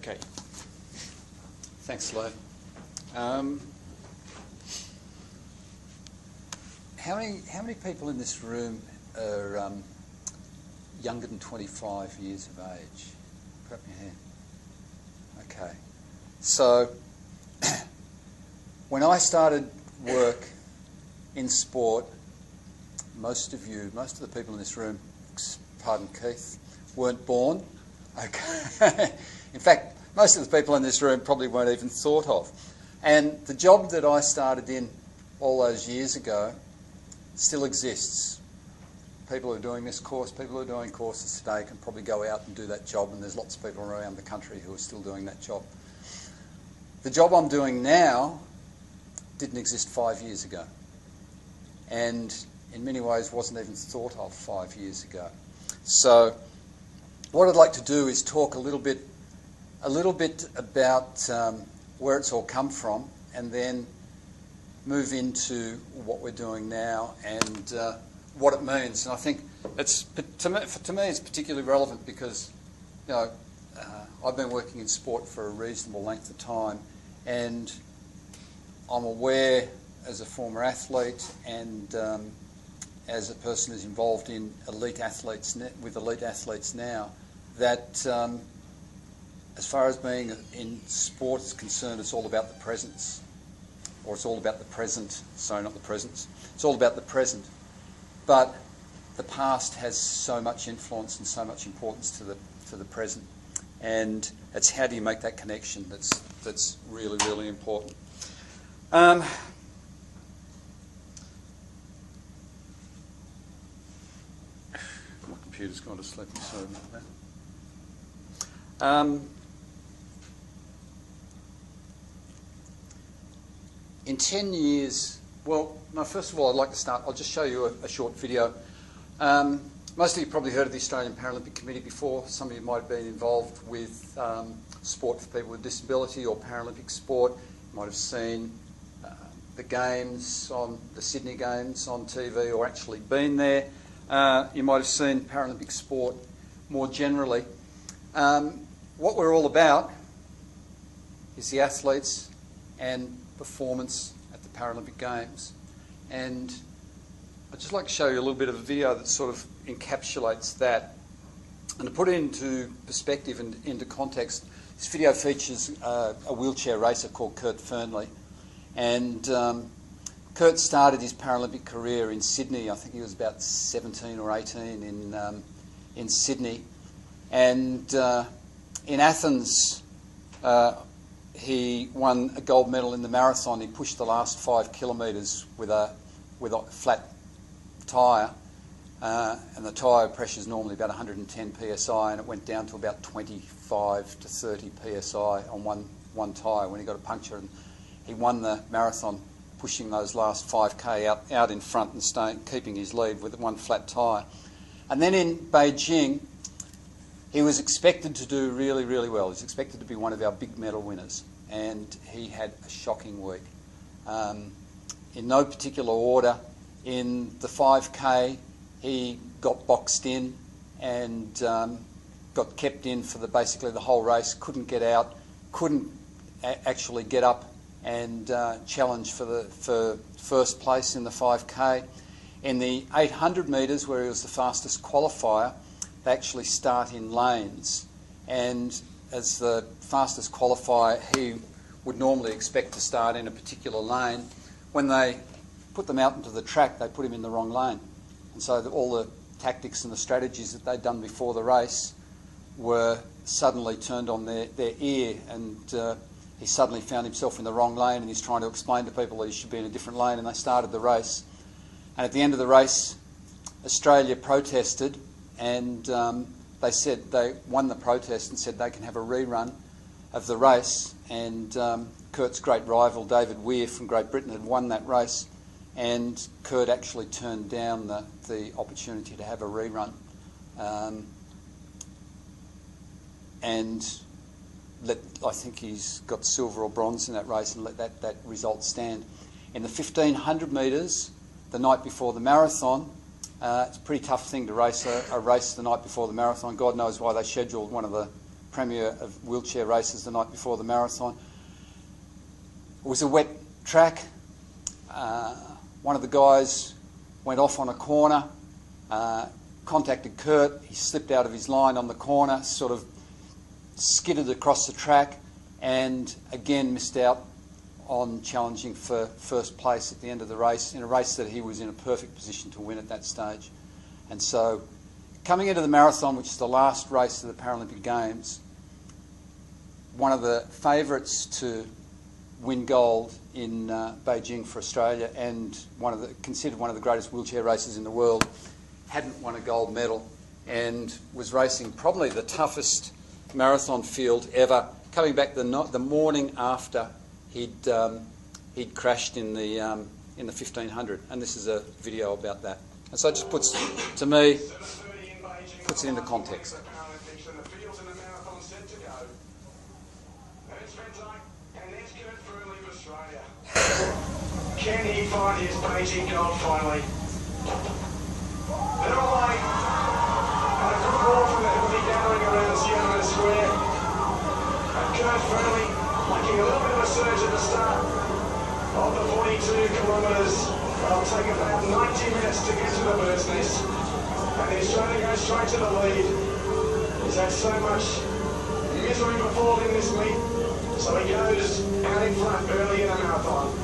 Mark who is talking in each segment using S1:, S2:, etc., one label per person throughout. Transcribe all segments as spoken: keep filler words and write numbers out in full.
S1: Okay. Thanks, Lou. Um, how many how many people in this room are um, younger than twenty-five years of age? Put up your hand. Okay. So when I started work in sport, most of you, most of the people in this room, pardon Keith, weren't born. Okay. In fact, most of the people in this room probably weren't even thought of. And the job that I started in all those years ago still exists. People who are doing this course, people who are doing courses today can probably go out and do that job, and there's lots of people around the country who are still doing that job. The job I'm doing now didn't exist five years ago, and in many ways wasn't even thought of five years ago. So what I'd like to do is talk a little bit, a little bit about um, where it's all come from, and then move into what we're doing now and uh, what it means. And I think it's to me, to me it's particularly relevant because, you know, uh, I've been working in sport for a reasonable length of time, and I'm aware as a former athlete and um, as a person who's involved in elite athletes with elite athletes now, that um, as far as being in sport is concerned, it's all about the presence, or it's all about the present. Sorry, not the presence. It's all about the present. But the past has so much influence and so much importance to the to the present, and it's how do you make that connection that's that's really really important. Um, my computer's gone to sleep. I'm sorry about that. Um, in ten years, well, no, first of all, I'd like to start, I'll just show you a, a short video. Um, most of you probably heard of the Australian Paralympic Committee before. Some of you might have been involved with um, sport for people with disability or Paralympic sport. You might have seen uh, the games on the Sydney Games on T V or actually been there. Uh, you might have seen Paralympic sport more generally. Um, what we're all about is the athletes and performance at the Paralympic Games. And I'd just like to show you a little bit of a video that sort of encapsulates that. And to put it into perspective and into context, this video features uh, a wheelchair racer called Kurt Fearnley. And um, Kurt started his Paralympic career in Sydney. I think he was about seventeen or eighteen in, um, in Sydney. And uh, in Athens, uh, he won a gold medal in the marathon. He pushed the last five kilometres with a with a flat tyre, uh, and the tyre pressure is normally about one hundred ten P S I, and it went down to about twenty-five to thirty P S I on one one tyre when he got a puncture. And he won the marathon, pushing those last five K out out in front and staying, keeping his lead with one flat tyre. And then in Beijing, he was expected to do really, really well. He was expected to be one of our big medal winners, and he had a shocking week. Um, in no particular order, in the five K, he got boxed in and um, got kept in for the basically the whole race. Couldn't get out, couldn't a actually get up and uh, challenge for the for first place in the five K. In the eight hundred metres, where he was the fastest qualifier, they actually start in lanes, and as the fastest qualifier, he would normally expect to start in a particular lane. When they put them out into the track, they put him in the wrong lane, and so the, all the tactics and the strategies that they'd done before the race were suddenly turned on their, their ear, and uh, he suddenly found himself in the wrong lane, and he's trying to explain to people that he should be in a different lane, and they started the race. And at the end of the race, Australia protested, and um, they said they won the protest and said they can have a rerun of the race. And um, Kurt's great rival David Weir from Great Britain had won that race, and Kurt actually turned down the, the opportunity to have a rerun, um, and let, I think he's got silver or bronze in that race, and let that, that result stand. In the fifteen hundred metres, the night before the marathon, Uh, it's a pretty tough thing to race a, a race the night before the marathon. God knows why they scheduled one of the premier of wheelchair races the night before the marathon. It was a wet track. Uh, one of the guys went off on a corner, uh, contacted Kurt. He slipped out of his line on the corner, sort of skidded across the track, and again missed out on challenging for first place at the end of the race, in a race that he was in a perfect position to win at that stage. And so, coming into the marathon, which is the last race of the Paralympic Games, one of the favourites to win gold in uh, Beijing for Australia, and one of the, considered one of the greatest wheelchair races in the world, hadn't won a gold medal and was racing probably the toughest marathon field ever, coming back the, no the morning after he'd, um, he'd crashed in the, um, in the fifteen hundred. And this is a video about that. And so it just puts, to me, puts it into context.
S2: Can he find his Beijing gold finally? They're away. And a good roar from the heavy gathering around Tiananmen Square. And Kurt Fearnley making a little bit of a surge at the start of the forty-two kilometres. It'll take about ninety minutes to get to the bird's nest. And he's trying to go straight to the lead. He's had so much misery before in this meet. So he goes out in front early in the marathon.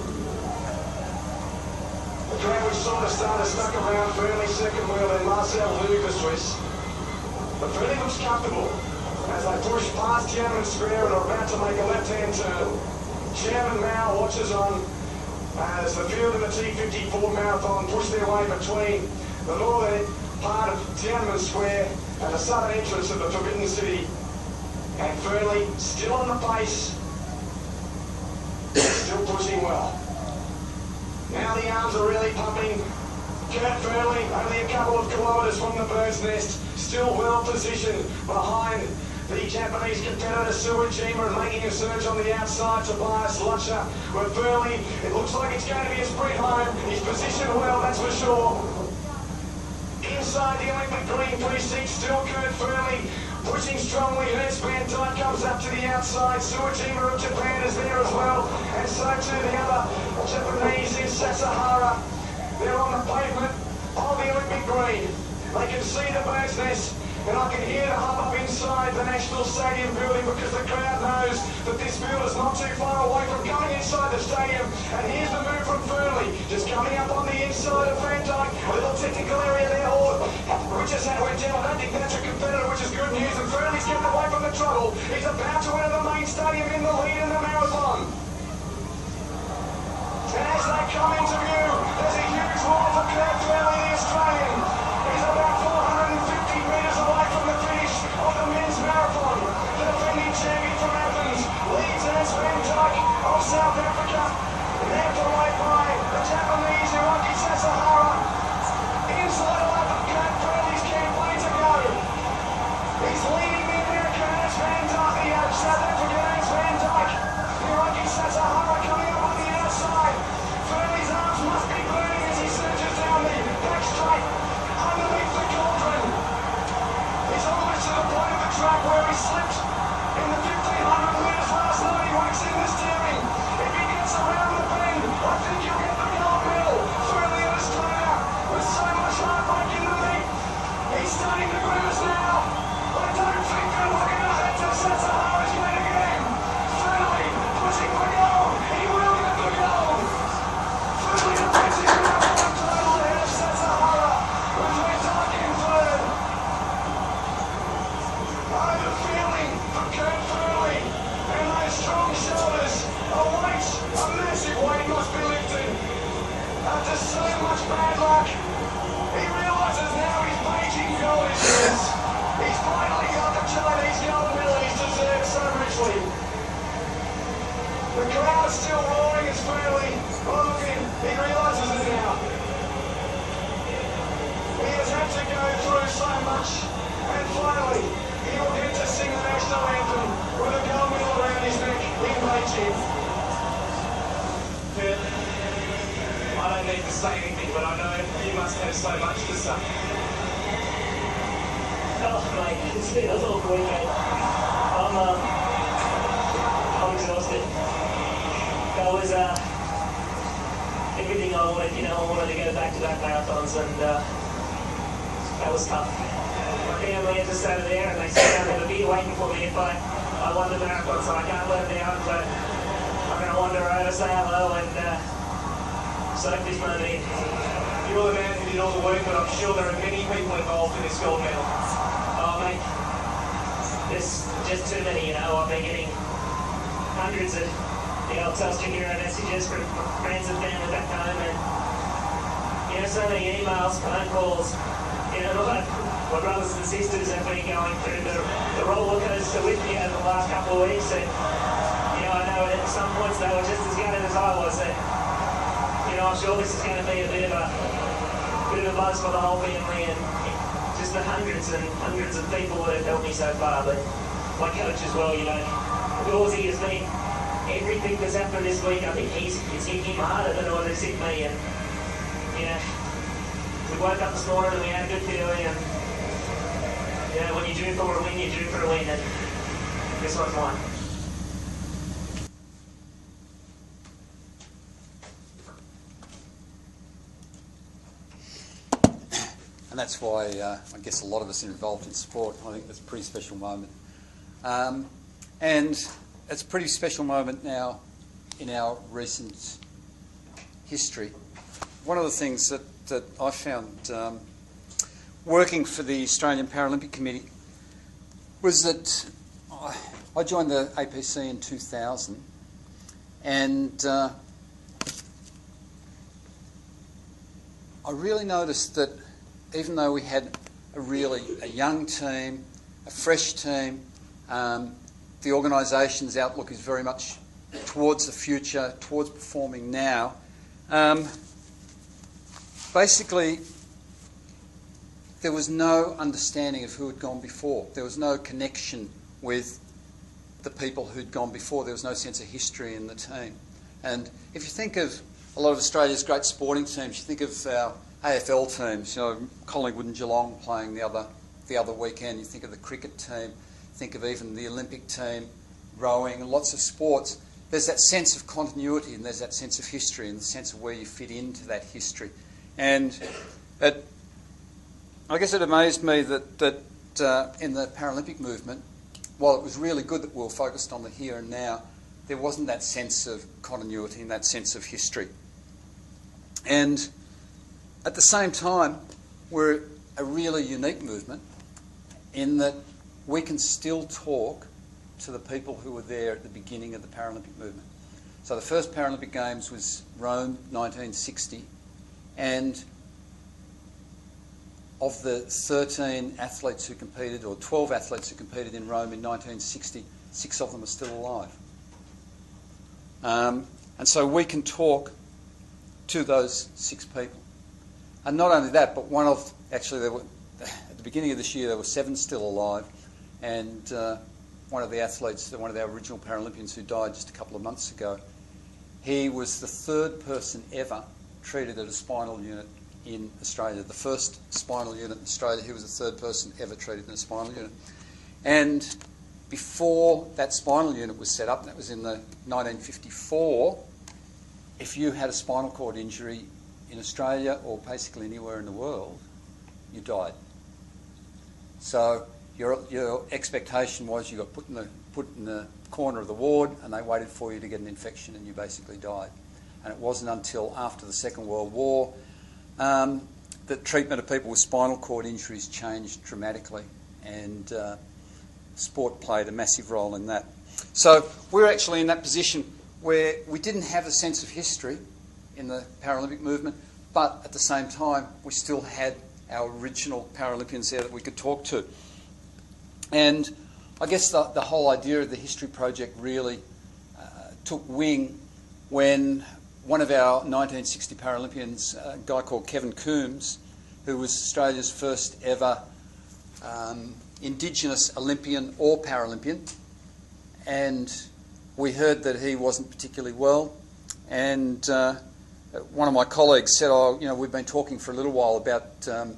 S2: The crowd which sort of started stuck around Fearnley's second wheel and Marcel Hooger's. But Fearnley looks comfortable as they push past Tiananmen Square and are about to make a left-hand turn. Chairman Mao watches on as the field in the T fifty-four marathon push their way between the northern part of Tiananmen Square and the southern entrance of the Forbidden City. And Fearnley still on the pace, still pushing well. Now the arms are really pumping. Kurt Fearnley, only a couple of kilometres from the bird's nest, still well positioned behind the Japanese competitor Suwajima and making a surge on the outside. Tobias Lutcher. With Fearnley, it looks like it's going to be a sprint home. He's positioned well, that's for sure. Inside the Olympic green precinct, still Kurt Fearnley pushing strongly. Ernst van Dijk comes up to the outside. Suwajima of Japan is there as well, and so too the other Japanese in Sasahara. They're on the pavement of the Olympic green. They can see the bird's nest, and I can hear the hubbub inside the National Stadium building because the crowd knows that this field is not too far away from coming inside the stadium. And here's the move from Fearnley, just coming up on the inside of Van Dijk. A little technical area there, Horde. Richards had went down. I don't think that's a competitor, which is good news. And Fearnley's getting away from the trouble. He's about to enter the main stadium in the lead in the marathon. And as they come into view, there's a huge roar for Kurt Fearnley, the Australian. He's about four hundred fifty metres away from the finish of the men's marathon. The defending champion from Athens leads Ernst van Dijk of South Africa. Led away by the Japanese Hiroki Sasahara. Inside of Kurt Fearnley's campaign to go. He's leading the American Ernst van Dijk, the South African Ernst van Dijk. Hiroki Sasahara coming up on the outside. Fearnley's arms must be burning as he surges down the back straight underneath the cauldron. He's almost to the point of the track where he slipped in the fifteen hundred metres last night. He works in the steering. If he gets around the bend, I think he'll get the gold medal. Fearney in Australia with so much heartbreak in the meet. He's starting to bruise now. I don't think they're looking ahead to Sasahara's going to get him. Fearney pushing for gold. He will get the gold. Fearney advancing around the title ahead of Sasahara with Van Dijk in third. Oh, the feeling for Kurt Fearnley and those strong shoulders. A weight, a massive weight must be lifted. After so much bad luck, he realises now his Beijing goal is his. He's finally got the Chinese gold medal he's deserved so richly. The crowd is still roaring as Fearnley. Oh, look at him, he realises it now. He has had to go through so much, and finally, he will get to sing the national anthem with a gold medal around his neck in Beijing.
S3: I don't need to say anything, but I know you must have so much to say.
S4: Oh, mate, it's been a long weekend. I
S3: I'm, uh, I'm exhausted. That was uh, everything I wanted. You know, I wanted to go back-to-back marathons, and uh, that was tough. My family had just sat there, and they said they'd be waiting for me if I, I won the marathon, so I can't let them down. But I'm going to wander over, say hello, and uh, soak this moment in.
S2: You're the man who did all the work, but I'm sure there are many people involved in this gold medal.
S3: Oh, mate, there's just too many, you know. I've been getting hundreds of the old Telstra Hero messages from friends and family back home, and, you know, so many emails, phone calls. You know, my, my brothers and sisters have been going through the, the roller coaster with me over the last couple of weeks, and, you know, I know at some points they were just as gutted as I was, and, you know, I'm sure this is going to be a bit of a, bit of a buzz for the whole family, and just the hundreds and hundreds of people that have helped me so far, but my coach as well, you know. Gauzy has been everything that's happened this week. I think he's, it's hit him harder than what it's hit me, and, you know, we woke up this morning and we had a good feeling, and, you know, when you're due for a win, you're due for a win, and this one's mine.
S1: And that's why uh, I guess a lot of us are involved in sport. I think that's a pretty special moment. Um, and it's a pretty special moment now in our recent history. One of the things that, that I found um, working for the Australian Paralympic Committee was that I, I joined the A P C in two thousand, and uh, I really noticed that even though we had a really a young team, a fresh team, um, the organisation's outlook is very much towards the future, towards performing now. Um, basically, there was no understanding of who had gone before. There was no connection with the people who'd gone before. There was no sense of history in the team. And if you think of a lot of Australia's great sporting teams, you think of our A F L teams, you know, Collingwood and Geelong playing the other the other weekend. You think of the cricket team, think of even the Olympic team, rowing, lots of sports. There's that sense of continuity, and there's that sense of history, and the sense of where you fit into that history. And it, I guess it amazed me that that uh, in the Paralympic movement, while it was really good that we were focused on the here and now, there wasn't that sense of continuity and that sense of history. And at the same time, we're a really unique movement in that we can still talk to the people who were there at the beginning of the Paralympic movement. So the first Paralympic Games was Rome, nineteen sixty, and of the thirteen athletes who competed, or twelve athletes who competed in Rome in nineteen sixty, six of them are still alive. Um, and so we can talk to those six people. And not only that, but one of, actually there were, at the beginning of this year there were seven still alive, and uh, one of the athletes, one of our original Paralympians who died just a couple of months ago, he was the third person ever treated at a spinal unit in Australia. The first spinal unit in Australia, he was the third person ever treated in a spinal unit. And before that spinal unit was set up, and that was in the nineteen fifty-four, if you had a spinal cord injury in Australia or basically anywhere in the world, you died. So your, your expectation was you got put in, the, put in the corner of the ward and they waited for you to get an infection and you basically died. And it wasn't until after the Second World War um, that treatment of people with spinal cord injuries changed dramatically, and uh, sport played a massive role in that. So we're actually in that position where we didn't have a sense of history in the Paralympic movement, but at the same time we still had our original Paralympians there that we could talk to. And I guess the, the whole idea of the History Project really uh, took wing when one of our nineteen sixty Paralympians, a guy called Kevin Coombs, who was Australia's first ever um, Indigenous Olympian or Paralympian, and we heard that he wasn't particularly well, and uh, one of my colleagues said, oh, you know, we've been talking for a little while about um,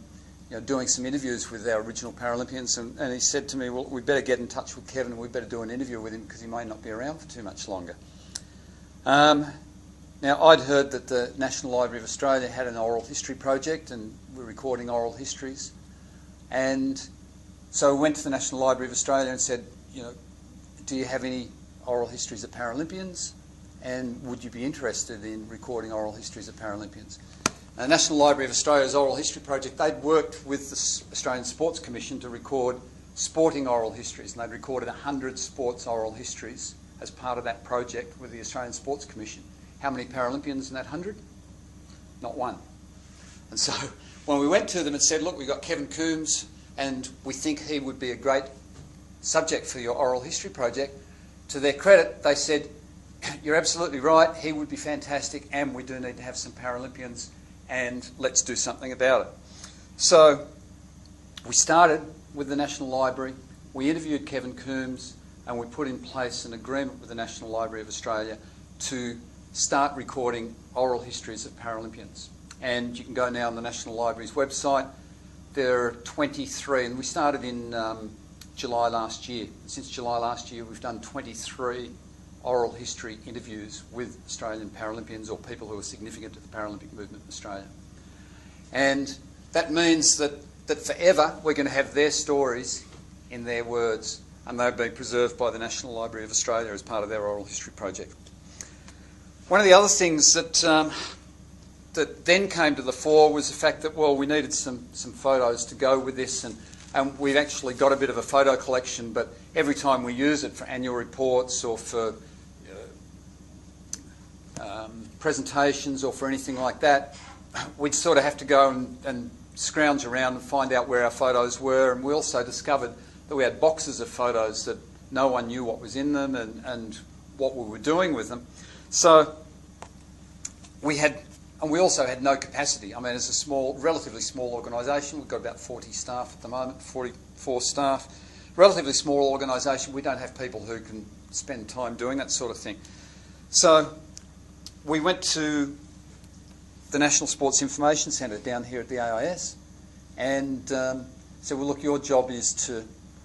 S1: you know, doing some interviews with our original Paralympians, and, and he said to me, well, we better get in touch with Kevin and we better do an interview with him because he may not be around for too much longer. Um, now, I'd heard that the National Library of Australia had an oral history project and we're recording oral histories. And so we went to the National Library of Australia and said, you know, do you have any oral histories of Paralympians? And would you be interested in recording oral histories of Paralympians? The National Library of Australia's Oral History Project, they'd worked with the Australian Sports Commission to record sporting oral histories, and they'd recorded one hundred sports oral histories as part of that project with the Australian Sports Commission. How many Paralympians in that one hundred? Not one. And so when we went to them and said, look, we've got Kevin Coombs and we think he would be a great subject for your oral history project, to their credit, they said, you're absolutely right, he would be fantastic, and we do need to have some Paralympians, and let's do something about it. So we started with the National Library, we interviewed Kevin Coombs, and we put in place an agreement with the National Library of Australia to start recording oral histories of Paralympians. And you can go now on the National Library's website. There are twenty-three, and we started in um, July last year. Since July last year, we've done twenty-three oral history interviews with Australian Paralympians or people who are significant to the Paralympic movement in Australia. And that means that, that forever we're going to have their stories in their words, and they've been preserved by the National Library of Australia as part of their oral history project. One of the other things that, um, that then came to the fore was the fact that, well, we needed some, some photos to go with this, and, and we've actually got a bit of a photo collection, but every time we use it for annual reports or for Um, presentations or for anything like that, we'd sort of have to go and, and scrounge around and find out where our photos were. And we also discovered that we had boxes of photos that no one knew what was in them and, and what we were doing with them. So we had, and we also had no capacity. I mean, as a small, relatively small organisation, we've got about forty staff at the moment, forty-four staff. Relatively small organisation, we don't have people who can spend time doing that sort of thing. So we went to the National Sports Information Centre down here at the A I S and um, said, well, look, your job is to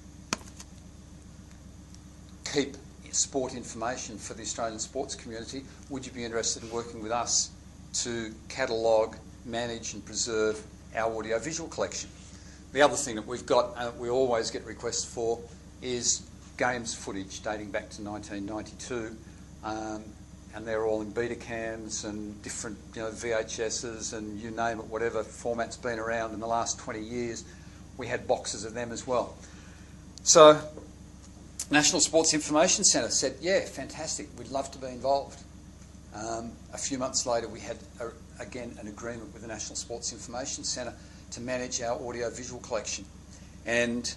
S1: keep sport information for the Australian sports community. Would you be interested in working with us to catalogue, manage and preserve our audio-visual collection? The other thing that we've got, and uh, we always get requests for, is games footage dating back to nineteen ninety-two. Um, and they're all in Betacams and different, you know, V H Ss and you name it, whatever format's been around in the last twenty years, we had boxes of them as well. So National Sports Information Centre said, yeah, fantastic, we'd love to be involved. Um, a few months later we had, a, again, an agreement with the National Sports Information Centre to manage our audio-visual collection and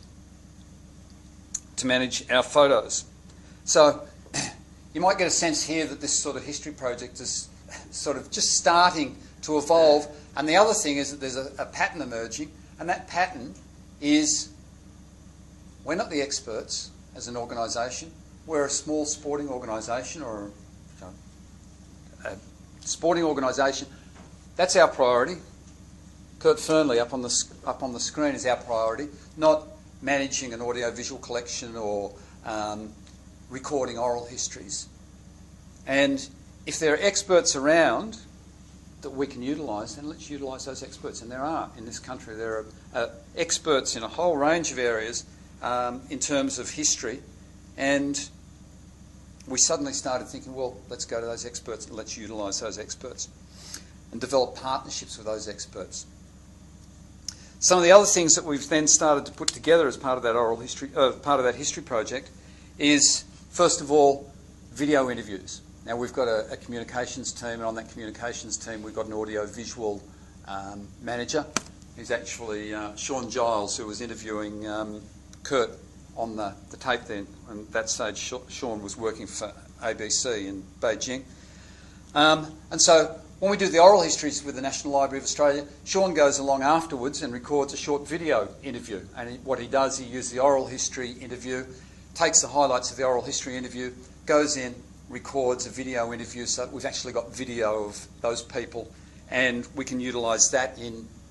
S1: to manage our photos. So you might get a sense here that this sort of history project is sort of just starting to evolve. And the other thing is that there's a, a pattern emerging, and that pattern is we're not the experts as an organisation. We're a small sporting organisation or you know, a sporting organisation. That's our priority. Kurt Fernley up on the, up on the screen is our priority, not managing an audio-visual collection or um, recording oral histories. And if there are experts around that we can utilise, then let's utilise those experts. And there are in this country. There are uh, experts in a whole range of areas um, in terms of history. And we suddenly started thinking, well, let's go to those experts and let's utilise those experts and develop partnerships with those experts. Some of the other things that we've then started to put together as part of that oral history, uh, part of that history project, is first of all, video interviews. Now we've got a, a communications team, and on that communications team we've got an audio-visual um, manager. He's actually uh, Sean Giles, who was interviewing um, Kurt on the, the tape then. And at that stage Sean was working for A B C in Beijing. Um, and so when we do the oral histories with the National Library of Australia, Sean goes along afterwards and records a short video interview. And he, what he does, he uses the oral history interview, takes the highlights of the oral history interview, goes in, records a video interview, so we've actually got video of those people, and we can utilise that in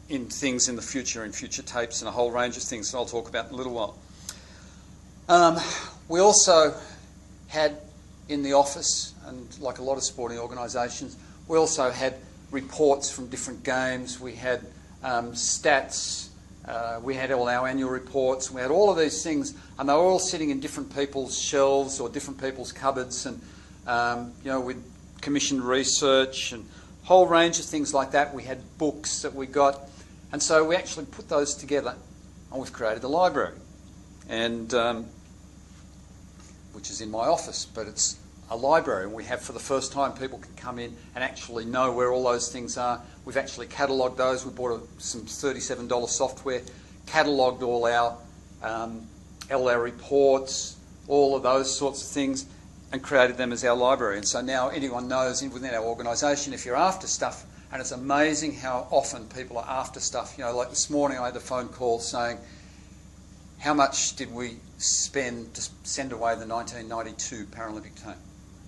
S1: in things in the future, in future tapes, and a whole range of things that I'll talk about in a little while. Um, we also had in the office, and like a lot of sporting organisations, we also had reports from different games. We had um, stats. Uh, we had all our annual reports. We had all of these things, and they were all sitting in different people's shelves or different people's cupboards. And um, you know, we'd commissioned research and a whole range of things like that. We had books that we got, and so we actually put those together, and we've created the library, and um, which is in my office, but it's a library, and we have, for the first time, people can come in and actually know where all those things are. We've actually catalogued those. We bought a, some thirty-seven dollar software, catalogued all our um, L R reports, all of those sorts of things, and created them as our library. And so now anyone knows within our organisation, if you're after stuff, and it's amazing how often people are after stuff. You know, like this morning I had a phone call saying, how much did we spend to send away the nineteen ninety-two Paralympic team?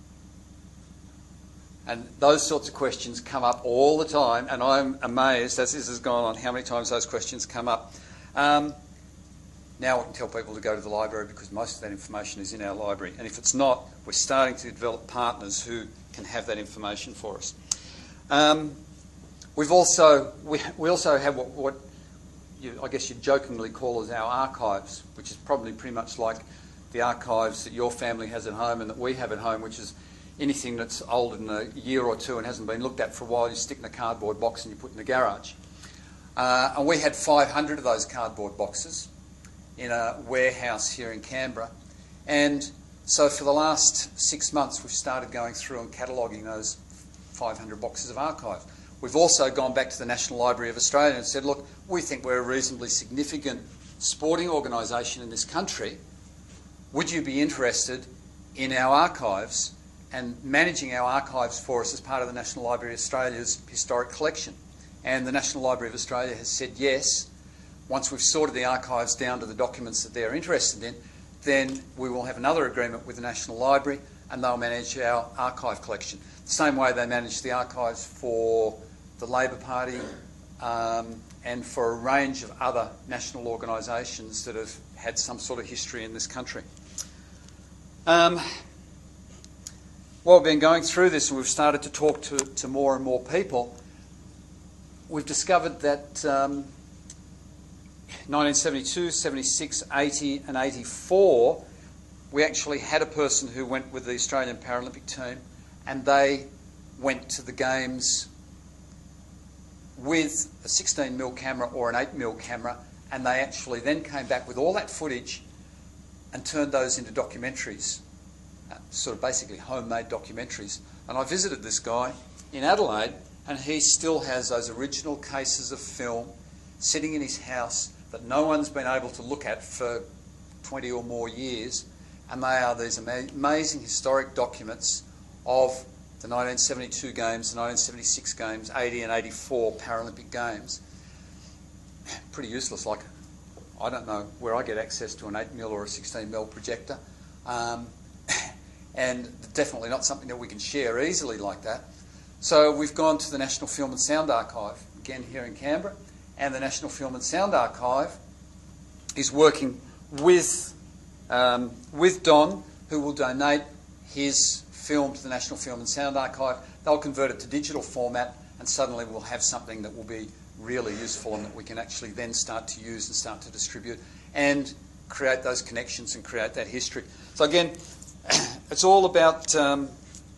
S1: And those sorts of questions come up all the time, and I'm amazed, as this has gone on, how many times those questions come up. Um, now I can tell people to go to the library because most of that information is in our library. And if it's not, we're starting to develop partners who can have that information for us. Um, we've also, we, we also have what, what you, I guess you'd jokingly call as our archives, which is probably pretty much like the archives that your family has at home and that we have at home, which is anything that's older than a year or two and hasn't been looked at for a while, you stick in a cardboard box and you put in the garage. Uh, and we had five hundred of those cardboard boxes in a warehouse here in Canberra. And so for the last six months, we've started going through and cataloguing those five hundred boxes of archive. We've also gone back to the National Library of Australia and said, look, we think we're a reasonably significant sporting organisation in this country. Would you be interested in our archives and managing our archives for us as part of the National Library of Australia's historic collection? And the National Library of Australia has said yes. Once we've sorted the archives down to the documents that they're interested in, then we will have another agreement with the National Library and they'll manage our archive collection. The same way they manage the archives for the Labor Party um, and for a range of other national organisations that have had some sort of history in this country. Um, While we've been going through this and we've started to talk to, to more and more people, we've discovered that um, nineteen seventy-two, seventy-six, eighty and eighty-four, we actually had a person who went with the Australian Paralympic team, and they went to the Games with a sixteen mil camera or an eight mil camera, and they actually then came back with all that footage and turned those into documentaries. Uh, sort of basically homemade documentaries. And I visited this guy in Adelaide, and he still has those original cases of film sitting in his house that no one's been able to look at for twenty or more years, and they are these ama amazing historic documents of the nineteen seventy-two Games, the nineteen seventy-six Games, eighty and eighty-four Paralympic Games. Pretty useless. Like, I don't know where I get access to an eight mil or a sixteen mil projector. Um, and definitely not something that we can share easily like that. So we've gone to the National Film and Sound Archive, again here in Canberra, and the National Film and Sound Archive is working with, um, with Don, who will donate his film to the National Film and Sound Archive. They'll convert it to digital format, and suddenly we'll have something that will be really useful and that we can actually then start to use and start to distribute and create those connections and create that history. So again, it's all about um,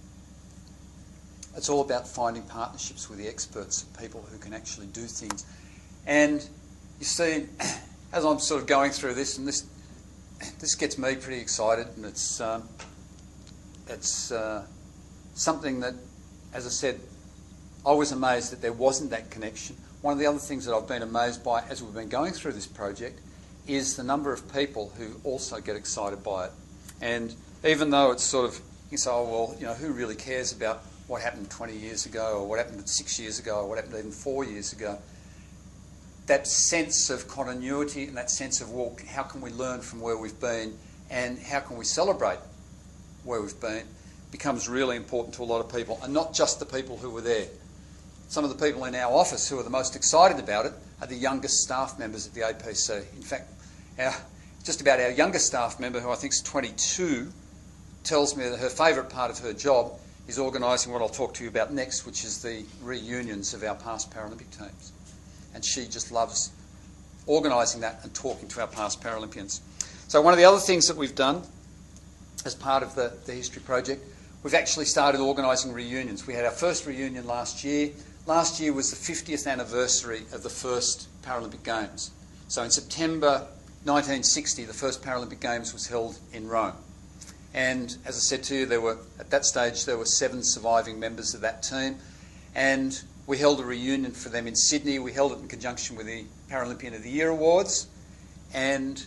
S1: it's all about finding partnerships with the experts, people who can actually do things. And you see, as I'm sort of going through this, and this this gets me pretty excited, and it's um, it's uh, something that, as I said, I was amazed that there wasn't that connection. One of the other things that I've been amazed by as we've been going through this project is the number of people who also get excited by it. And even though it's sort of, you say, oh, well, you know, who really cares about what happened twenty years ago or what happened six years ago or what happened even four years ago, that sense of continuity and that sense of, well, how can we learn from where we've been and how can we celebrate where we've been becomes really important to a lot of people, and not just the people who were there. some of the people in our office who are the most excited about it are the youngest staff members at the A P C. In fact, our, just about our youngest staff member, who I think is twenty-two, tells me that her favourite part of her job is organising what I'll talk to you about next, which is the reunions of our past Paralympic teams. And she just loves organising that and talking to our past Paralympians. So one of the other things that we've done as part of the, the History Project, we've actually started organising reunions. We had our first reunion last year. Last year was the fiftieth anniversary of the first Paralympic Games. So in September nineteen sixty, the first Paralympic Games was held in Rome. And as I said to you, there were, at that stage, there were seven surviving members of that team. And we held a reunion for them in Sydney. We held it in conjunction with the Paralympian of the Year Awards. And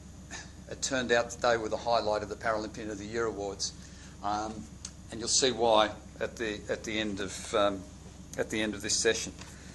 S1: it turned out that they were the highlight of the Paralympian of the Year Awards. Um, and you'll see why at the, at the, end, of, um, at the end of this session.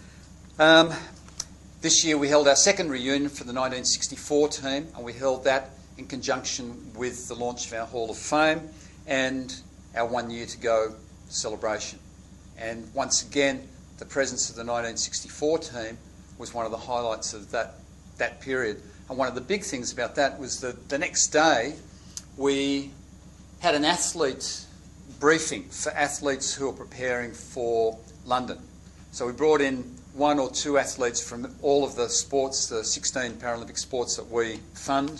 S1: Um, this year we held our second reunion for the nineteen sixty-four team, and we held that in conjunction with the launch of our Hall of Fame and our one year to go celebration. And once again, the presence of the nineteen sixty-four team was one of the highlights of that, that period. And one of the big things about that was that the next day we had an athlete briefing for athletes who are preparing for London. So we brought in one or two athletes from all of the sports, the sixteen Paralympic sports that we fund,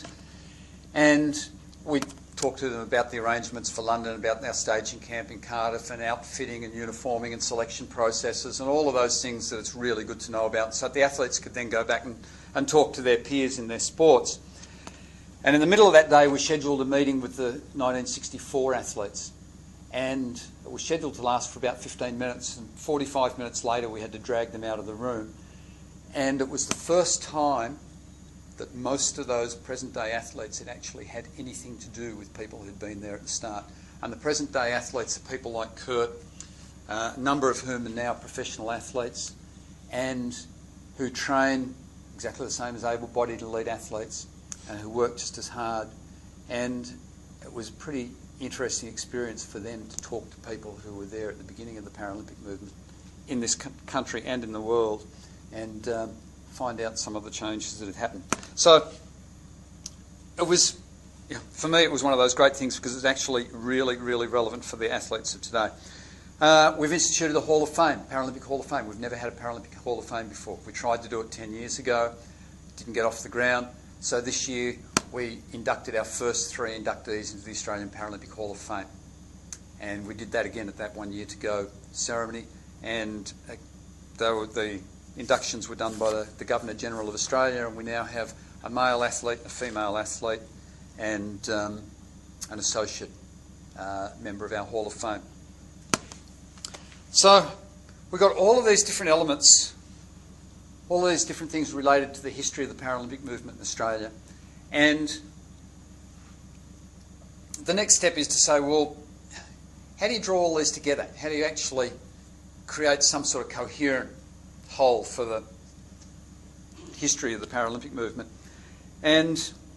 S1: and we talked to them about the arrangements for London, about our staging camp in Cardiff and outfitting and uniforming and selection processes and all of those things that it's really good to know about, so that the athletes could then go back and, and talk to their peers in their sports. And in the middle of that day we scheduled a meeting with the nineteen sixty-four athletes, and it was scheduled to last for about fifteen minutes, and forty-five minutes later we had to drag them out of the room. And it was the first time that most of those present-day athletes had actually had anything to do with people who'd been there at the start. And the present-day athletes are people like Kurt, uh, a number of whom are now professional athletes, and who train exactly the same as able-bodied elite athletes, and who work just as hard. And it was a pretty interesting experience for them to talk to people who were there at the beginning of the Paralympic movement in this country and in the world, and um, find out some of the changes that had happened. So it was, you know, for me, it was one of those great things because it's actually really, really relevant for the athletes of today. Uh, we've instituted a Hall of Fame, Paralympic Hall of Fame. We've never had a Paralympic Hall of Fame before. We tried to do it ten years ago, didn't get off the ground. So this year we inducted our first three inductees into the Australian Paralympic Hall of Fame. And we did that again at that one year to go ceremony. And uh, they were the inductions were done by the, the Governor-General of Australia, and we now have a male athlete, a female athlete, and um, an associate uh, member of our Hall of Fame. So we've got all of these different elements, all of these different things related to the history of the Paralympic movement in Australia. And the next step is to say, well, how do you draw all these together? How do you actually create some sort of coherent whole for the history of the Paralympic movement? And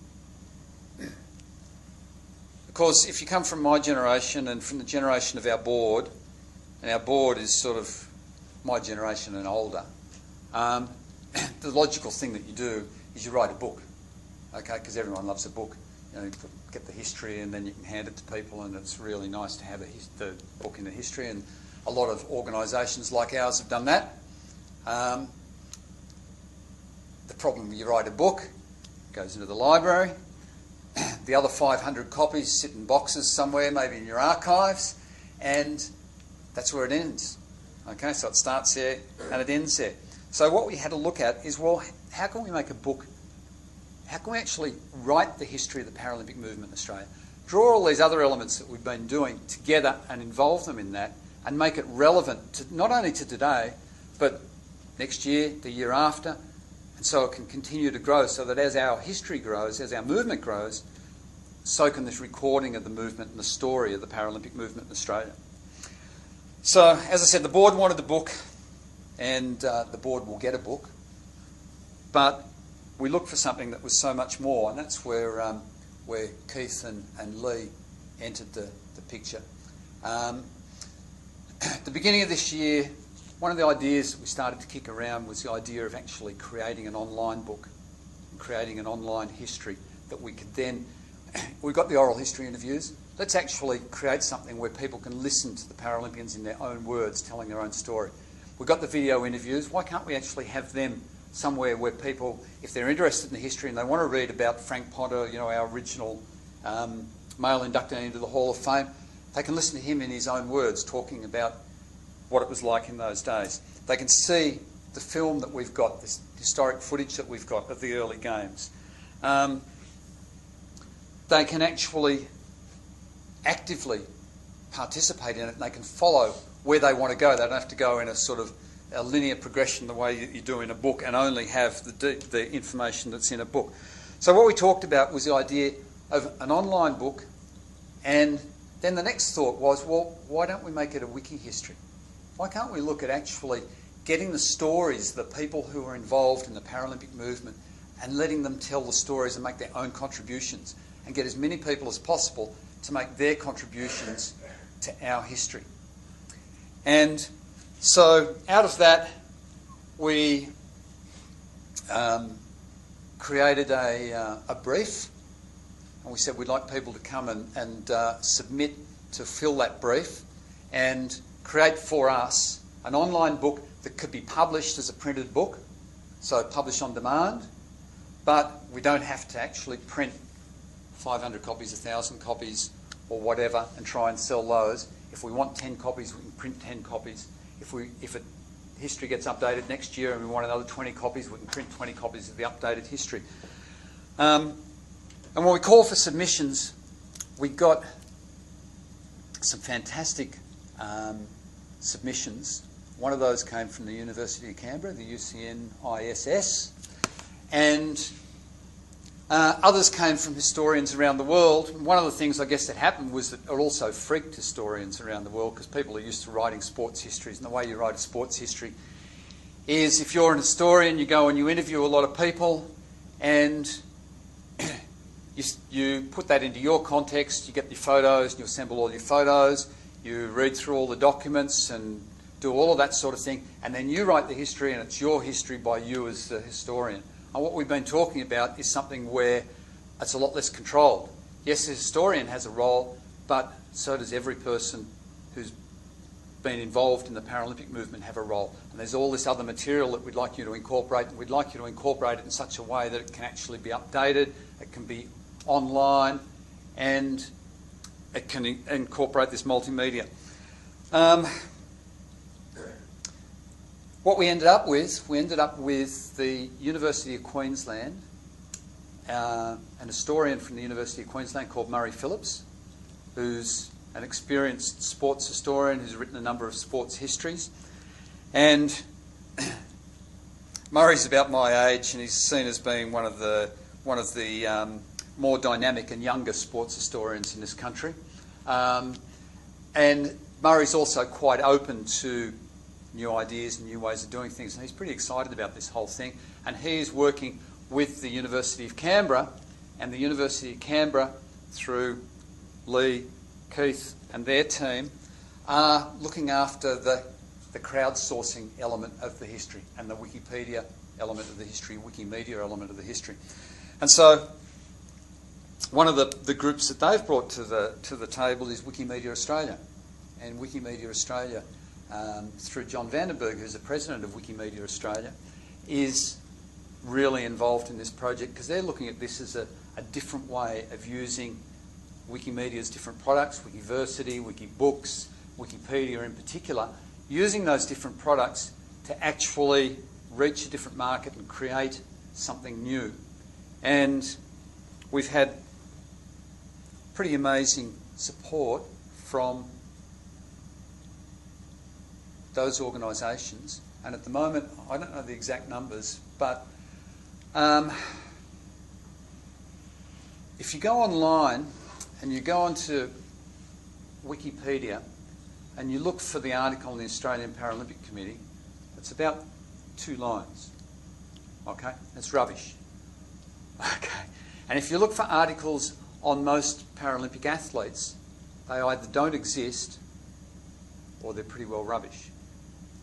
S1: of course, if you come from my generation and from the generation of our board, and our board is sort of my generation and older, um, the logical thing that you do is you write a book, okay? Because everyone loves a book. You know, you get the history and then you can hand it to people, and it's really nice to have a his the book in the history, and a lot of organisations like ours have done that. Um, the problem when you write a book, it goes into the library. The other five hundred copies sit in boxes somewhere, maybe in your archives, and that's where it ends. Okay, so it starts there and it ends there. So what we had to look at is, well, how can we make a book? How can we actually write the history of the Paralympic movement in Australia? Draw all these other elements that we've been doing together and involve them in that, and make it relevant to, not only to today, but next year, the year after, and so it can continue to grow, so that as our history grows, as our movement grows, so can this recording of the movement and the story of the Paralympic movement in Australia. So, as I said, the board wanted the book, and uh, the board will get a book, but we looked for something that was so much more, and that's where um, where Keith and, and Lee entered the, the picture. Um, at the beginning of this year, one of the ideas that we started to kick around was the idea of actually creating an online book, creating an online history that we could then, we've got the oral history interviews, let's actually create something where people can listen to the Paralympians in their own words, telling their own story. We've got the video interviews, why can't we actually have them somewhere where people, if they're interested in the history and they want to read about Frank Ponta, you know, our original um, male inductee into the Hall of Fame, they can listen to him in his own words talking about what it was like in those days. They can see the film that we've got, this historic footage that we've got of the early games. Um, they can actually actively participate in it and they can follow where they want to go. They don't have to go in a sort of a linear progression the way you, you do in a book and only have the, the information that's in a book. So what we talked about was the idea of an online book, and then the next thought was, well, why don't we make it a wiki history? Why can't we look at actually getting the stories, the people who are involved in the Paralympic movement, and letting them tell the stories and make their own contributions, and get as many people as possible to make their contributions to our history. And so out of that, we um, created a, uh, a brief, and we said we'd like people to come and, and uh, submit to fill that brief and create for us an online book that could be published as a printed book, so published on demand, but we don't have to actually print five hundred copies, one thousand copies or whatever and try and sell those. If we want ten copies, we can print ten copies. If, we, if it, history gets updated next year and we want another twenty copies, we can print twenty copies of the updated history. Um, and when we call for submissions, we got some fantastic um, submissions. One of those came from the University of Canberra, the U C N I S S, and uh, others came from historians around the world. One of the things, I guess, that happened was that it also freaked historians around the world, because people are used to writing sports histories, and the way you write a sports history is, if you're an historian, you go and you interview a lot of people, and you, you put that into your context, you get your photos, and you assemble all your photos, you read through all the documents and do all of that sort of thing, and then you write the history, and it's your history by you as the historian. And what we've been talking about is something where it's a lot less controlled. Yes, the historian has a role, but so does every person who's been involved in the Paralympic movement have a role. And there's all this other material that we'd like you to incorporate, and we'd like you to incorporate it in such a way that it can actually be updated, it can be online, and it can in incorporate this multimedia. Um, What we ended up with, we ended up with the University of Queensland, uh, an historian from the University of Queensland called Murray Phillips, who's an experienced sports historian who's written a number of sports histories. And Murray's about my age, and he's seen as being one of the, one of the um, more dynamic and younger sports historians in this country. Um, and Murray's also quite open to new ideas and new ways of doing things, and he's pretty excited about this whole thing. And he's working with the University of Canberra, and the University of Canberra, through Lee, Keith and their team, are looking after the, the crowdsourcing element of the history and the Wikipedia element of the history, Wikimedia element of the history. And so one of the, the groups that they've brought to the, to the table is Wikimedia Australia. And Wikimedia Australia, Um, through John Vandenberg, who's the president of Wikimedia Australia, is really involved in this project, because they're looking at this as a, a different way of using Wikimedia's different products, Wikiversity, Wikibooks, Wikipedia in particular, using those different products to actually reach a different market and create something new. And we've had pretty amazing support from those organisations, and at the moment, I don't know the exact numbers, but um, if you go online and you go onto Wikipedia and you look for the article in the Australian Paralympic Committee, it's about two lines. Okay, it's rubbish. Okay, and if you look for articles on most Paralympic athletes, they either don't exist or they're pretty well rubbish.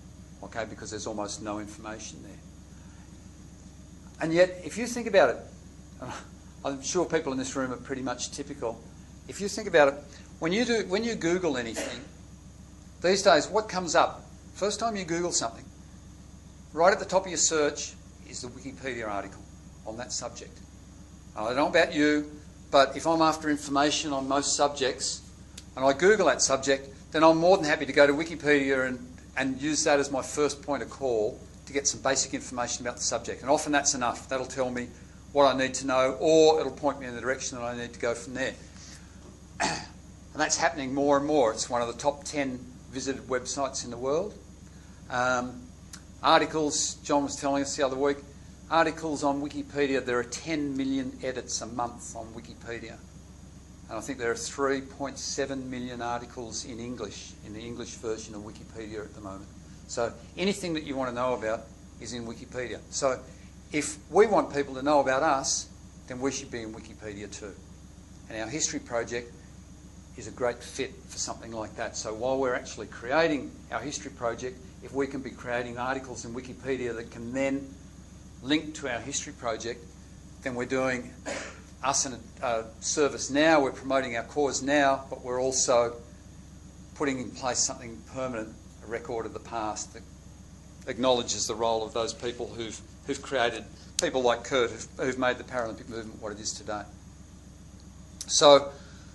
S1: okay, because there's almost no information there. And yet, if you think about it, I'm sure people in this room are pretty much typical. If you think about it, when you do, when you Google anything, these days, what comes up? First time you Google something, right at the top of your search is the Wikipedia article on that subject. I don't know about you, but if I'm after information on most subjects, and I Google that subject, then I'm more than happy to go to Wikipedia and, and use that as my first point of call to get some basic information about the subject. And often that's enough. That'll tell me what I need to know, or it'll point me in the direction that I need to go from there. And that's happening more and more. It's one of the top ten visited websites in the world. Um, articles, John was telling us the other week, articles on Wikipedia, there are ten million edits a month on Wikipedia. And I think there are three point seven million articles in English, in the English version of Wikipedia at the moment. So anything that you want to know about is in Wikipedia. So if we want people to know about us, then we should be in Wikipedia too. And our history project is a great fit for something like that. So while we're actually creating our history project, if we can be creating articles in Wikipedia that can then link to our history project, then we're doing us in a uh, service now, we're promoting our cause now, but we're also putting in place something permanent, a record of the past that acknowledges the role of those people who've, who've created, people like Kurt, who've, who've made the Paralympic movement what it is today. So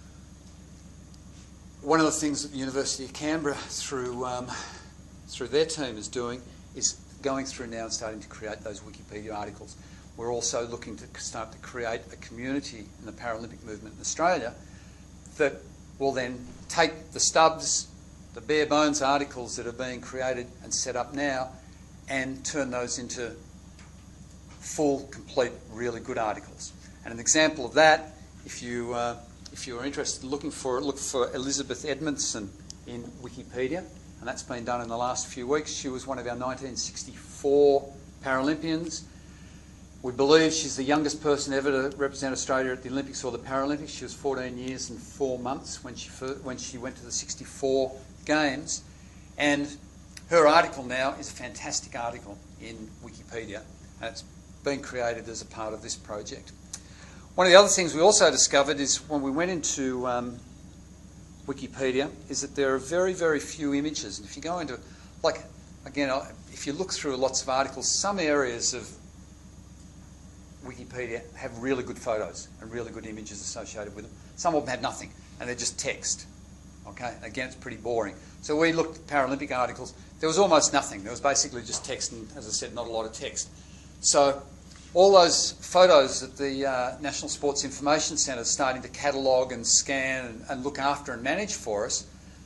S1: one of the things that the University of Canberra, through, um, through their team, is doing is going through now and starting to create those Wikipedia articles. We're also looking to start to create a community in the Paralympic movement in Australia that will then take the stubs, the bare bones articles that are being created and set up now, and turn those into full, complete, really good articles. And an example of that, if you uh, if you are interested in looking for it, look for Elizabeth Edmondson in Wikipedia, and that's been done in the last few weeks. She was one of our nineteen sixty-four Paralympians. We believe she's the youngest person ever to represent Australia at the Olympics or the Paralympics. She was fourteen years and four months when she first, when she went to the sixty-four Games, and her article now is a fantastic article in Wikipedia, and it's been created as a part of this project. One of the other things we also discovered is when we went into um, Wikipedia is that there are very, very few images. And if you go into, like, again, if you look through lots of articles, some areas of Wikipedia have really good photos and really good images associated with them. Some of them have nothing, and they're just text. Okay, again, it's pretty boring. So we looked at Paralympic articles. There was almost nothing. There was basically just text, and as I said, not a lot of text. So all those photos that the uh, National Sports Information Centre is starting to catalogue and scan and, and look after and manage for us,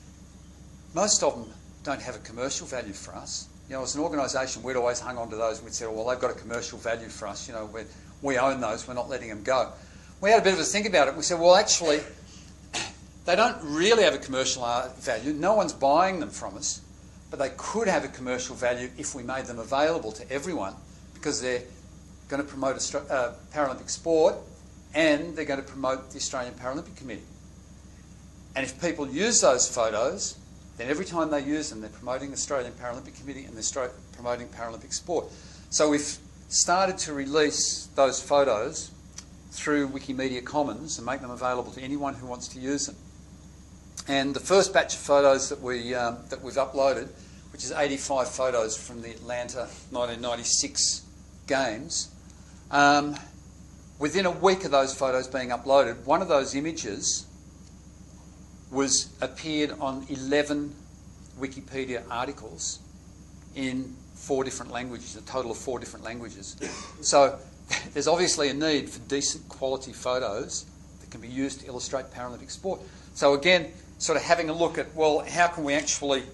S1: most of them don't have a commercial value for us. You know, as an organisation, we'd always hung on to those and we'd say, well, they've got a commercial value for us. You know, we we own those. We're not letting them go. We had a bit of a think about it. We said, well, actually, they don't really have a commercial value. No one's buying them from us, but they could have a commercial value if we made them available to everyone, because they're going to promote uh, Paralympic sport and they're going to promote the Australian Paralympic Committee. And if people use those photos, then every time they use them, they're promoting the Australian Paralympic Committee and they're promoting Paralympic sport. So we've started to release those photos through Wikimedia Commons and make them available to anyone who wants to use them. And the first batch of photos that, we, um, that we've uploaded, which is eighty-five photos from the Atlanta nineteen ninety-six Games, um, within a week of those photos being uploaded, one of those images was appeared on eleven Wikipedia articles in four different languages, a total of four different languages. So there's obviously a need for decent quality photos that can be used to illustrate Paralympic sport. So again, sort of having a look at, well, how can we actually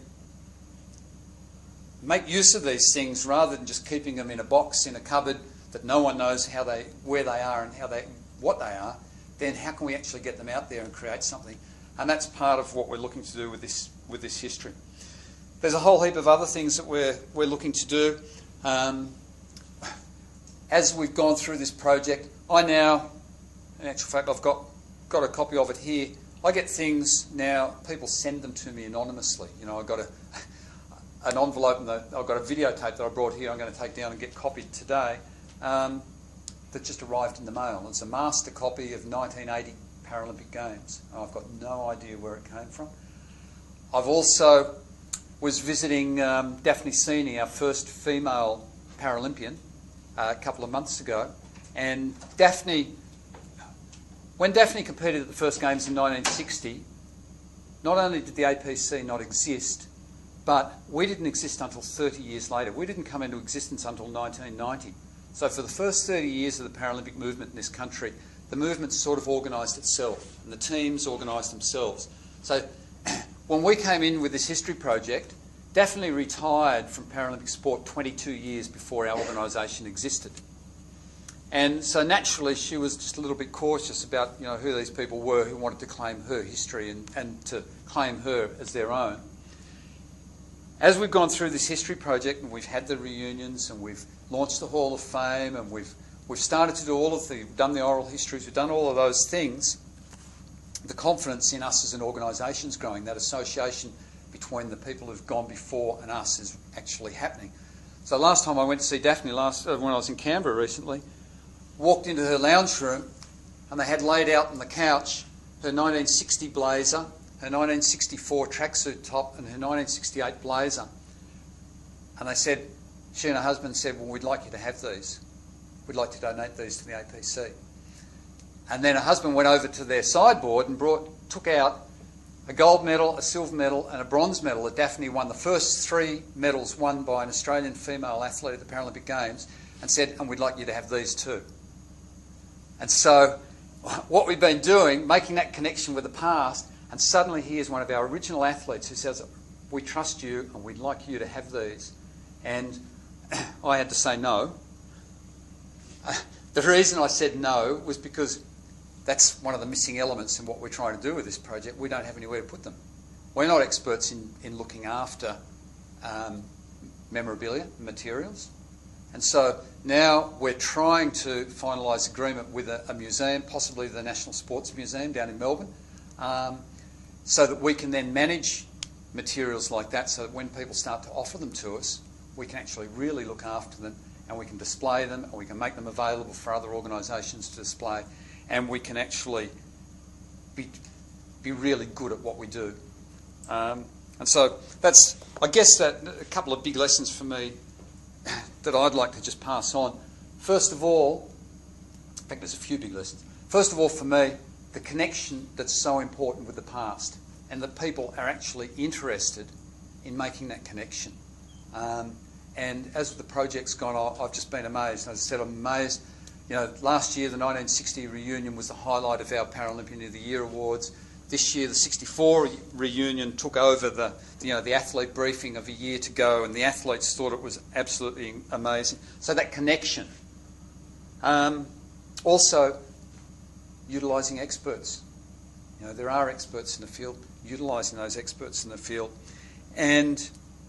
S1: make use of these things rather than just keeping them in a box in a cupboard that no one knows how they, where they are and how they, what they are, then how can we actually get them out there and create something? And that's part of what we're looking to do with this, with this history. There's a whole heap of other things that we're, we're looking to do. Um, as we've gone through this project, I now, in actual fact, I've got, got a copy of it here. I get things now, people send them to me anonymously. You know, I've got a, an envelope, and the, I've got a videotape that I brought here I'm going to take down and get copied today, um, that just arrived in the mail. It's a master copy of nineteen eighty Paralympic Games. I've got no idea where it came from. I've also was visiting um, Daphne Sini, our first female Paralympian, uh, a couple of months ago, and Daphne, when Daphne competed at the first Games in nineteen sixty, not only did the A P C not exist, but we didn't exist until thirty years later. We didn't come into existence until nineteen ninety. So for the first thirty years of the Paralympic movement in this country, the movement sort of organised itself, and the teams organised themselves. So when we came in with this history project, Daphne retired from Paralympic sport twenty-two years before our organisation existed. And so naturally she was just a little bit cautious about, you know, who these people were who wanted to claim her history and, and to claim her as their own. As we've gone through this history project and we've had the reunions and we've launched the Hall of Fame and we've, we've started to do all of the, we've done the oral histories, we've done all of those things, the confidence in us as an organisation is growing. That association between the people who've gone before and us is actually happening. So last time I went to see Daphne, last, uh, when I was in Canberra recently, walked into her lounge room and they had laid out on the couch her nineteen sixty blazer, her nineteen sixty-four tracksuit top and her nineteen sixty-eight blazer. And they said, she and her husband said, well, we'd like you to have these. We'd like to donate these to the A P C. And then her husband went over to their sideboard and brought, took out a gold medal, a silver medal and a bronze medal that Daphne won, the first three medals won by an Australian female athlete at the Paralympic Games, and said, and we'd like you to have these too. And so what we've been doing, making that connection with the past, and suddenly here's one of our original athletes who says, we trust you and we'd like you to have these. And I had to say no. The reason I said no was because that's one of the missing elements in what we're trying to do with this project. We don't have anywhere to put them. We're not experts in, in looking after um, memorabilia, materials. And so now we're trying to finalise agreement with a, a museum, possibly the National Sports Museum down in Melbourne, um, so that we can then manage materials like that, so that when people start to offer them to us, we can actually really look after them and we can display them and we can make them available for other organisations to display, and we can actually be, be really good at what we do. Um, and so that's, I guess, that a couple of big lessons for me that I'd like to just pass on. First of all, in fact there's a few big lessons. First of all, for me, the connection that's so important with the past, and that people are actually interested in making that connection. Um, and as the project's gone on, I've just been amazed. As I said, I'm amazed. You know, last year the nineteen sixty reunion was the highlight of our Paralympian of the Year awards. This year the sixty-four reunion took over the, you know, the athlete briefing of a year to go, and the athletes thought it was absolutely amazing. So that connection. Um, also, utilising experts. You know, there are experts in the field, utilising those experts in the field. And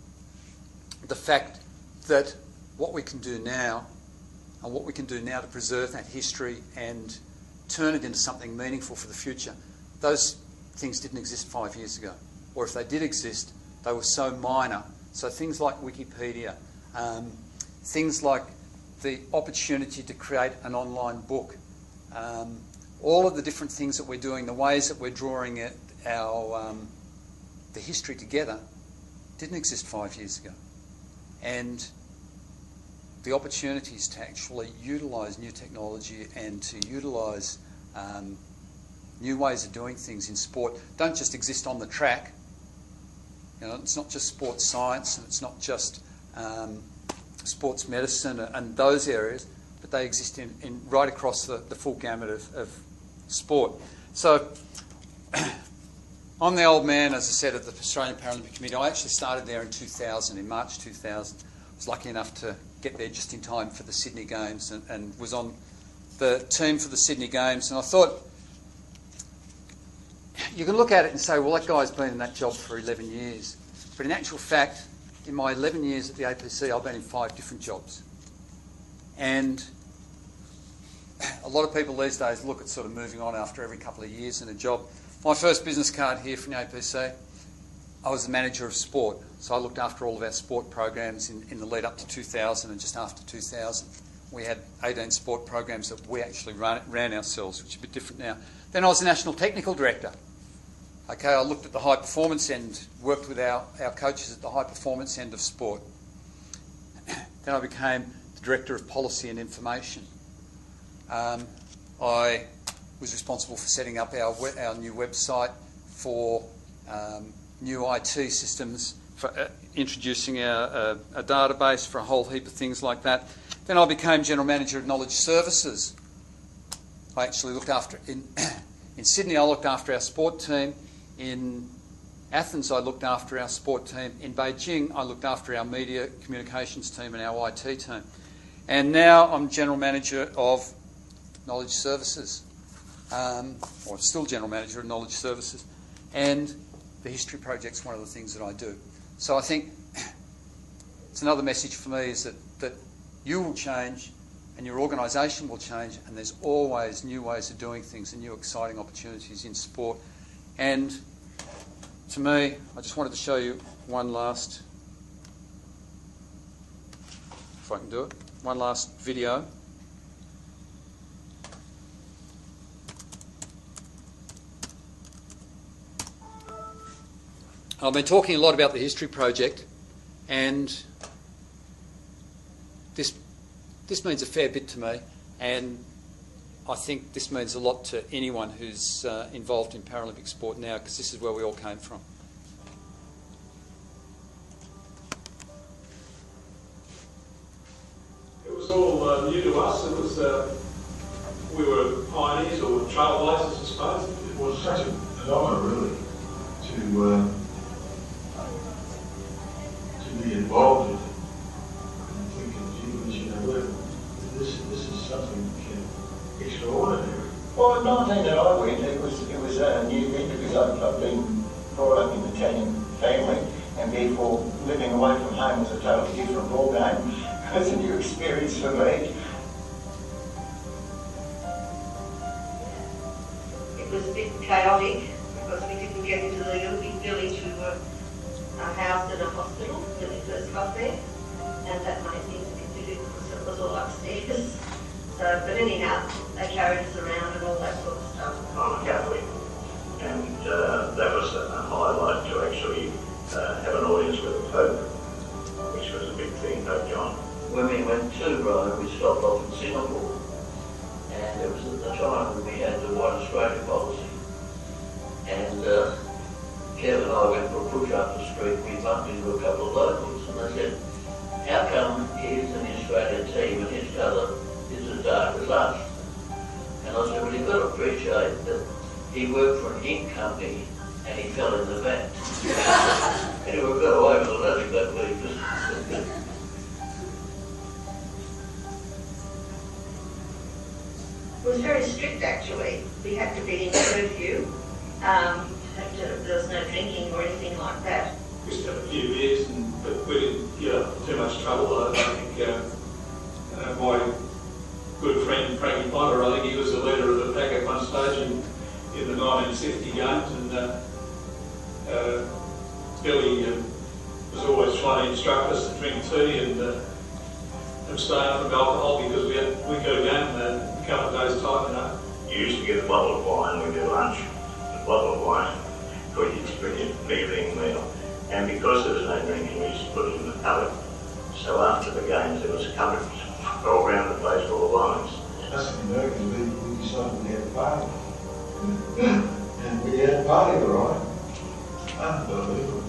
S1: the fact that what we can do now, and what we can do now to preserve that history and turn it into something meaningful for the future, those things didn't exist five years ago. Or if they did exist, they were so minor. So things like Wikipedia, um, things like the opportunity to create an online book, um, all of the different things that we're doing, the ways that we're drawing it, our um, the history together, didn't exist five years ago. And the opportunities to actually utilise new technology and to utilise um, new ways of doing things in sport don't just exist on the track. You know, it's not just sports science and it's not just um, sports medicine and those areas, but they exist in, in right across the, the full gamut of, of sport. So I'm the old man, as I said, at the Australian Paralympic Committee. I actually started there in two thousand, in March two thousand. I was lucky enough to get there just in time for the Sydney Games and, and was on the team for the Sydney Games. And I thought, you can look at it and say, well, that guy's been in that job for eleven years. But in actual fact, in my eleven years at the A P C, I've been in five different jobs. And a lot of people these days look at sort of moving on after every couple of years in a job. My first business card here from the A P C, I was the manager of sport, so I looked after all of our sport programs in, in the lead up to two thousand and just after two thousand. We had eighteen sport programs that we actually ran, ran ourselves, which is a bit different now. Then I was the national technical director. Okay, I looked at the high performance end, worked with our, our coaches at the high performance end of sport. Then I became the director of policy and information. Um, I was responsible for setting up our, our new website, for um, new I T systems, for uh, introducing our, uh, a database, for a whole heap of things like that. Then I became General Manager of Knowledge Services. I actually looked after, in, in Sydney I looked after our sport team. In Athens I looked after our sport team. In Beijing I looked after our media communications team and our I T team. And now I'm General Manager of Knowledge Services, um, or still General Manager of Knowledge Services. And the History Project's one of the things that I do. So I think it's another message for me is that, that you will change and your organisation will change, and there's always new ways of doing things and new exciting opportunities in sport. And to me, I just wanted to show you one last, if I can do it, one last video. I've been talking a lot about the History Project, and this this means a fair bit to me, and I think this means a lot to anyone who's uh, involved in Paralympic sport now, because this is where we all came from.
S4: It was all uh, new to us. It was uh, we were pioneers or trailblazers, I suppose.
S5: It was such an honour, really, to uh, to be involved with it. And thinking, gee, you know, this this is something extraordinary.
S6: Well, at nineteen that I went, it was it was a new event because I've, I've been brought up in the Italian family, and therefore living away from home was a totally different ballgame. It was a new experience for me.
S7: It was a bit chaotic because we didn't get into the little big village. We were uh, housed in a hospital when we first got there, and that made things a bit difficult because it was all upstairs. So, but anyhow, they carried us around and all that sort of stuff.
S8: I'm a Catholic, and uh, that was a highlight to actually uh, have an audience with the Pope, which was a big thing, Pope John.
S9: When we went to Rome, we stopped off in Singapore, and it was at the time when we had the White Australia policy. And uh, Kev and I went for a push up the street. We bumped into a couple of locals, and they said, "How come he's in the Australian team and his colour is as dark as us?" And I said, "Well, you've got to appreciate that he worked for an ink company and he fell in the vat." Anyway, we got away with the letter that week.
S7: It was very strict actually. We had to be in curfew. Um, had to, there was no drinking or anything like that.
S4: We used to have a few beers, and, but we didn't get up too much trouble. I don't think uh, uh, my good friend Frankie Potter, I think he was the leader of the pack at one stage in, in the nineteen seventy games, and uh, uh, Billy uh, was always trying to instruct us to drink tea and uh, abstain from alcohol because we had, we go down uh, a couple of days' time, you know.
S8: You used to get a bottle of wine with your lunch, a bottle of wine for your, for your evening meal. And because there was no drinking, we used to put it in the cupboard. So after the games, there was a cupboard all around the place full of wines.
S5: Us in America, we, we decided we had a party. And we had a party, all right. Unbelievable.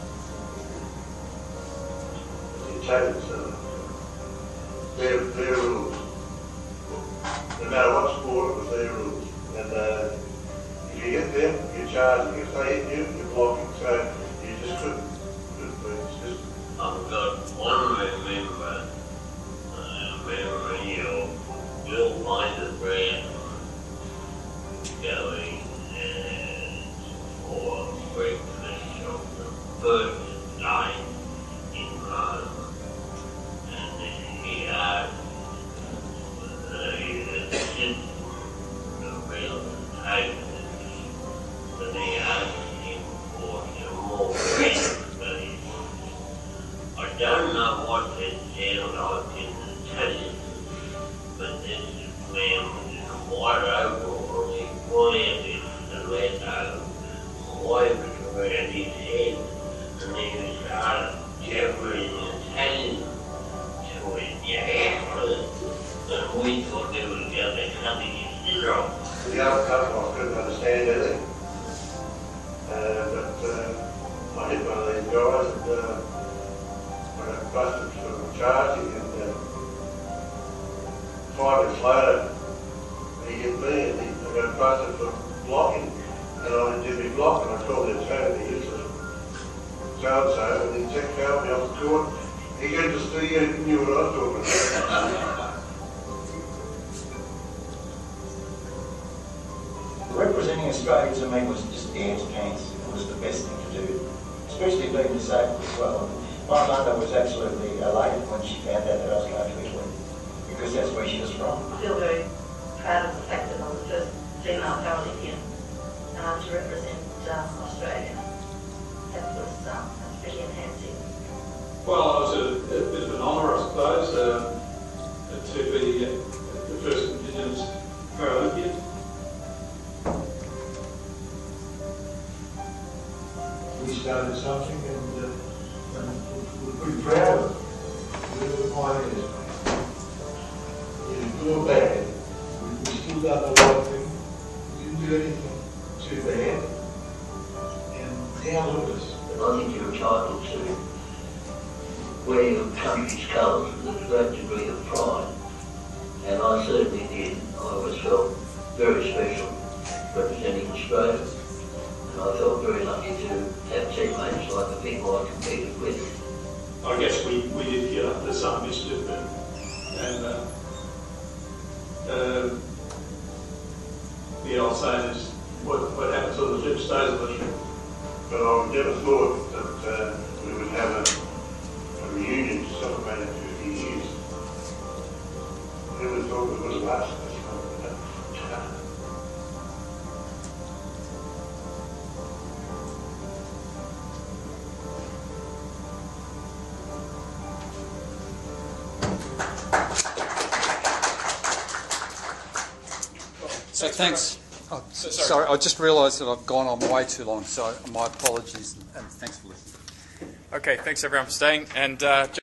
S8: The Italians, uh, their, their rules. No matter what sport, it was their rules. And uh, if you hit them, you're charging. If they hit you, you're blocking. So you just couldn't. It's just...
S9: I've got one remember, uh, memory of Bill Winterbrand going uh, for breakfast of the first night in Rome. And he asked uh, he had sit around the table, and he asked him for some more bread. head, and then we started jabbering and Italian to it, yeah, and we thought there was going to be something in Israel.
S8: The other couple I couldn't understand anything. Uh, but uh, I hit one of these guys and uh, I got busted for charging, and uh, five minutes later he hit me and he, I got busted for blocking, and I did me block and I called the attorney, he useless so-and-so, and he checked out me off the court. He got to see he knew what I was talking about.
S6: Representing Australia to me was just air to pants. It was the best thing to do, especially being disabled as well. My mother was absolutely elated when she found out that I was going to Italy, because that's where she was from.
S7: I feel very proud of the fact that I'm the first female Paralympian uh, to represent um, Australia. That was um, that's pretty enhancing.
S4: Well, it was a, a bit of an honour, I suppose, uh, to be uh, the first Indigenous Paralympian.
S5: We started something, and, uh, and we're pretty proud of it. We're the pioneers. Either good or bad, we, we still done the right thing. We didn't do anything too bad. And now look at us.
S9: I think you're entitled to wear your country's colours with a great degree of pride. And I certainly did. I always felt very special representing Australia. And I felt very lucky to have teammates like the people I competed with.
S4: I guess we, we did get up to some mischief, and, and uh, uh, the old saying is, what, what happens on the ship stays on the ship.
S8: But I never thought that uh, we would have a, a reunion to celebrate our fifty years. I never thought we would have lasted this long.
S1: So thanks. Oh, so, sorry, I just realised that I've gone on way too long, so my apologies, and thanks for listening.
S10: Okay, thanks everyone for staying, and uh,